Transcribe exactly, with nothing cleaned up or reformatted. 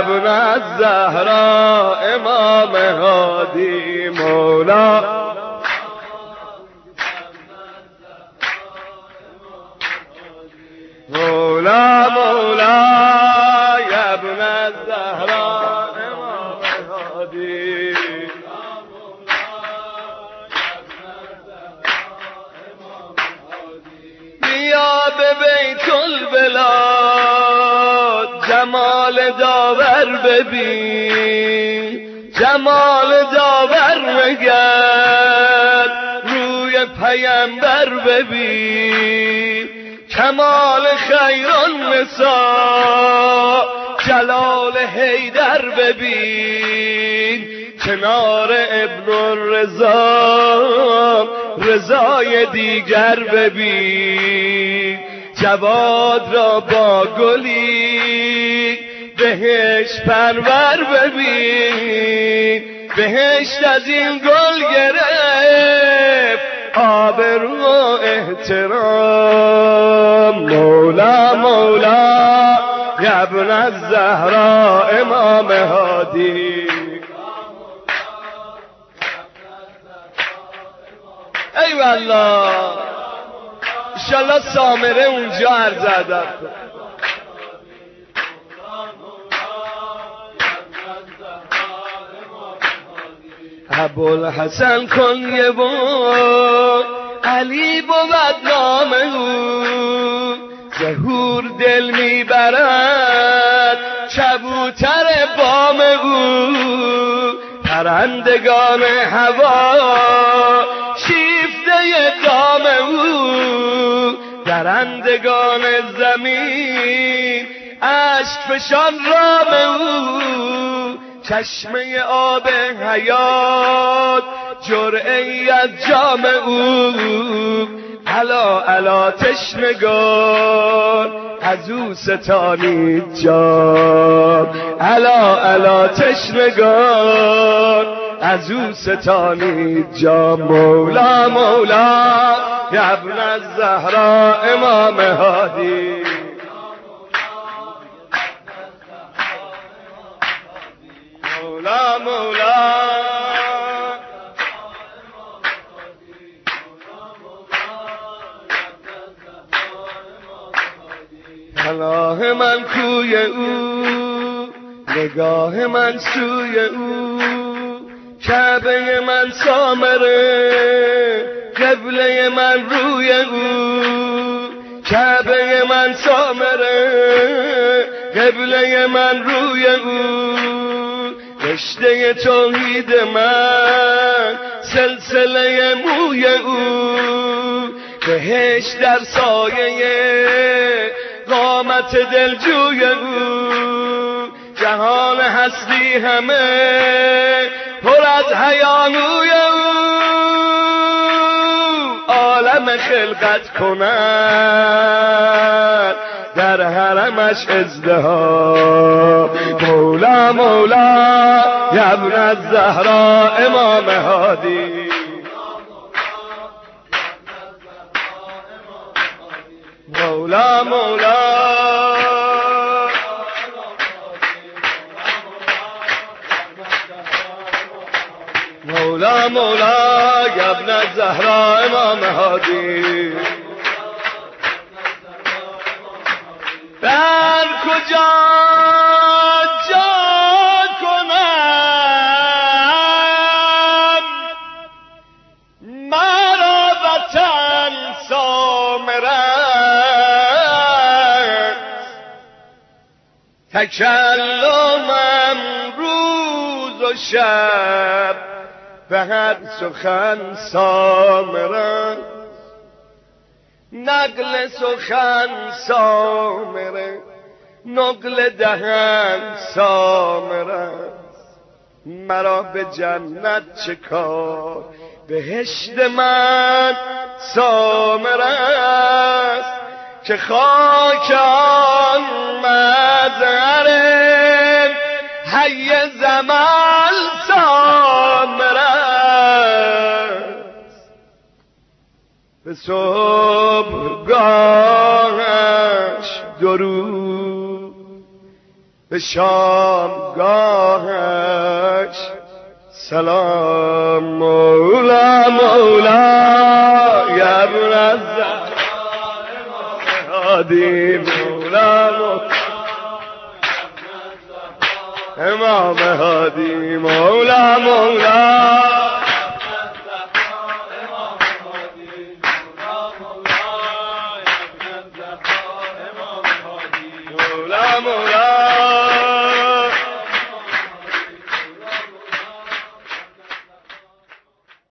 ابن الزهرا امام هادی مولا مولا مولا یا ابن الزهرا امام هادی بیا به بیت البلاد جمال داور ببین جمال داور مگر روی پیمبر ببین کمال خیران نسا جلال حیدر ببین کنار ابن الرضا رضای دیگر ببین جواد را با گلی بهشت پرور ببین بهشت از این گل گرفت آبرو و احترام مولا مولا یا ابن الزهرا امام هادی ای والله انشالله سامره اونجا عرض ادب ابوالحسن کنیه بود علی بود نام او ظهور دل میبرد کبوتر بام او پرندگان هوا شیفته دام او درندگان زمین اشک فشان رام او چشمه آب حیات جرعه‌ای از جام او علا علا تشنگان از او ستانید جام علا علا تشنگان از او ستانید جام مولا مولا یا ابن الزهرا امام هادی مولا مولا پناه من کوی او نگاه من سوی او کعبه من سامره قبله من روی او کعبه من سامره قبله من روی او رشته توحید من سلسله موی او بهشت در سایه قامت دلجوی او جهان هستی همه پر از حیانوی او عالم خلقت کند در حرمش ازدهام مولا مولا یا ابن الزهرا امام هادی مولا مولا مولا مولا یا ابن الزهرا امام هادی در کجا جا کنم مرا وطن سامرد تکلمم روز و شب به هر سخن سامرد نقل سخن سامره نقل دهن سامره مرا به جنت چه کار بهشت من سامره است که خاک آن مزار حی زمان سامره به صبحگاهش درود به شامگاهش سلام مولا مولا یا منزل هادی مولا امام هادی مولا مولا